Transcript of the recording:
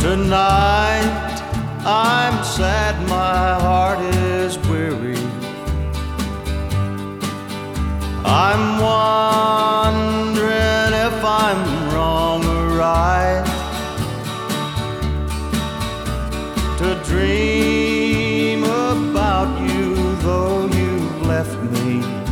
Tonight I'm sad, my heart is weary. I'm wondering if I'm wrong or right to dream about you, though you've left me.